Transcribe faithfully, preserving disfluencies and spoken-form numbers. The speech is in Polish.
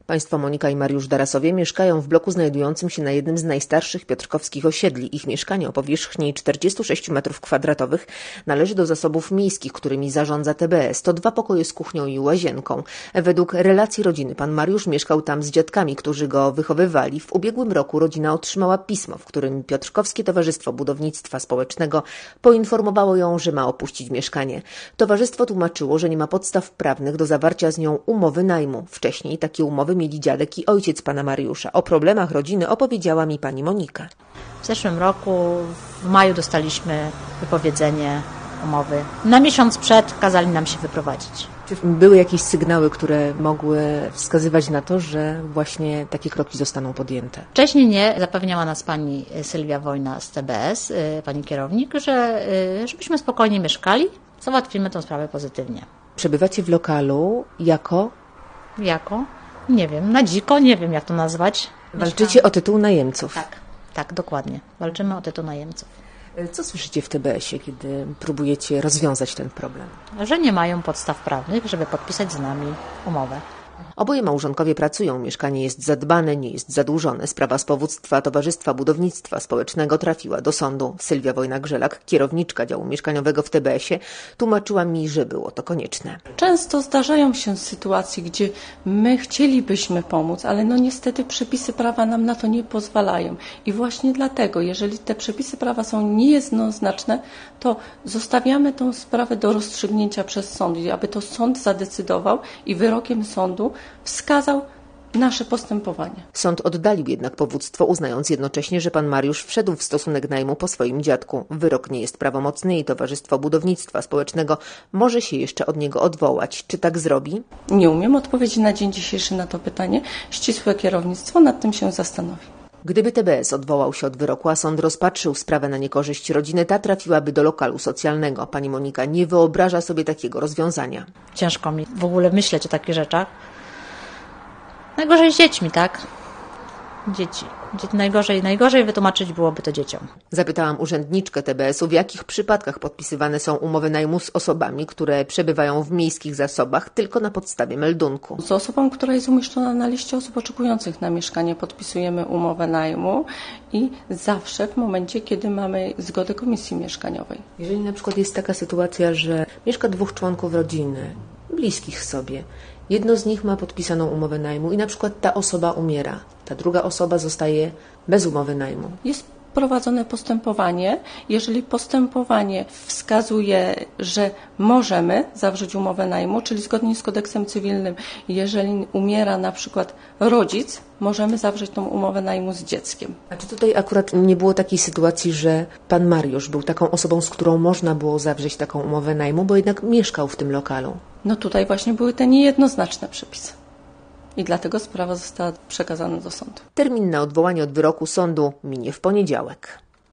Państwo Monika i Mariusz Darasowie mieszkają w bloku znajdującym się na jednym z najstarszych piotrkowskich osiedli. Ich mieszkanie o powierzchni czterdziestu sześciu metrów kwadratowych należy do zasobów miejskich, którymi zarządza T B S. To dwa pokoje z kuchnią i łazienką. Według relacji rodziny pan Mariusz mieszkał tam z dziadkami, którzy go wychowywali. W ubiegłym roku rodzina otrzymała pismo, w którym Piotrkowskie Towarzystwo Budownictwa Społecznego poinformowało ją, że ma opuścić mieszkanie. Towarzystwo tłumaczyło, że nie ma podstaw prawnych do zawarcia z nią umowy najmu. Wcześniej takie umowy mieli dziadek i ojciec pana Mariusza. O problemach rodziny opowiedziała mi pani Monika. W zeszłym roku w maju dostaliśmy wypowiedzenie umowy. Na miesiąc przed kazali nam się wyprowadzić. Czy były jakieś sygnały, które mogły wskazywać na to, że właśnie takie kroki zostaną podjęte? Wcześniej nie. Zapewniała nas pani Sylwia Wojna z T B S, pani kierownik, że żebyśmy spokojnie mieszkali, załatwimy tę sprawę pozytywnie. Przebywacie w lokalu jako? Jako? Nie wiem, na dziko, nie wiem jak to nazwać. Walczycie o tytuł najemców. Tak, tak, dokładnie. Walczymy o tytuł najemców. Co słyszycie w T B S ie, kiedy próbujecie rozwiązać ten problem? Że nie mają podstaw prawnych, żeby podpisać z nami umowę. Oboje małżonkowie pracują, mieszkanie jest zadbane, nie jest zadłużone. Sprawa z powództwa Towarzystwa Budownictwa Społecznego trafiła do sądu. Sylwia Wojna-Grzelak, kierowniczka działu mieszkaniowego w T B S ie, tłumaczyła mi, że było to konieczne. Często zdarzają się sytuacje, gdzie my chcielibyśmy pomóc, ale no niestety przepisy prawa nam na to nie pozwalają. I właśnie dlatego, jeżeli te przepisy prawa są niejednoznaczne, to zostawiamy tę sprawę do rozstrzygnięcia przez sąd, aby to sąd zadecydował i wyrokiem sądu wskazał nasze postępowanie. Sąd oddalił jednak powództwo, uznając jednocześnie, że pan Mariusz wszedł w stosunek najmu po swoim dziadku. Wyrok nie jest prawomocny i Towarzystwo Budownictwa Społecznego może się jeszcze od niego odwołać. Czy tak zrobi? Nie umiem odpowiedzieć na dzień dzisiejszy na to pytanie. Ścisłe kierownictwo nad tym się zastanowi. Gdyby T B S odwołał się od wyroku, a sąd rozpatrzył sprawę na niekorzyść rodziny, ta trafiłaby do lokalu socjalnego. Pani Monika nie wyobraża sobie takiego rozwiązania. Ciężko mi w ogóle myśleć o takich rzeczach. Najgorzej z dziećmi, tak? Dzieci. Najgorzej, najgorzej wytłumaczyć byłoby to dzieciom. Zapytałam urzędniczkę T B S u, w jakich przypadkach podpisywane są umowy najmu z osobami, które przebywają w miejskich zasobach tylko na podstawie meldunku. Z osobą, która jest umieszczona na liście osób oczekujących na mieszkanie, podpisujemy umowę najmu i zawsze w momencie, kiedy mamy zgodę komisji mieszkaniowej. Jeżeli na przykład jest taka sytuacja, że mieszka dwóch członków rodziny, bliskich sobie, jedno z nich ma podpisaną umowę najmu i na przykład ta osoba umiera, ta druga osoba zostaje bez umowy najmu. Jest prowadzone postępowanie. Jeżeli postępowanie wskazuje, że możemy zawrzeć umowę najmu, czyli zgodnie z kodeksem cywilnym, jeżeli umiera na przykład rodzic, możemy zawrzeć tą umowę najmu z dzieckiem. A czy tutaj akurat nie było takiej sytuacji, że pan Mariusz był taką osobą, z którą można było zawrzeć taką umowę najmu, bo jednak mieszkał w tym lokalu? No tutaj właśnie były te niejednoznaczne przepisy. I dlatego sprawa została przekazana do sądu. Termin na odwołanie od wyroku sądu minie w poniedziałek.